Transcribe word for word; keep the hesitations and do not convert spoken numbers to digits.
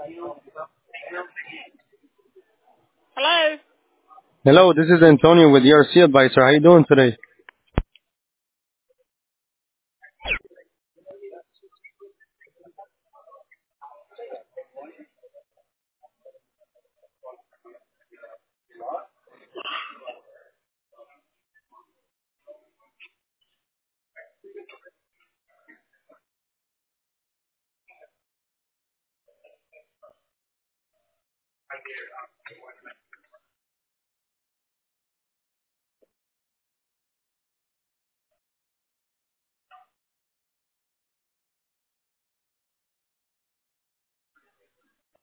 Hello? Hello, this is Antonio with E R C Advisor. How you doing today?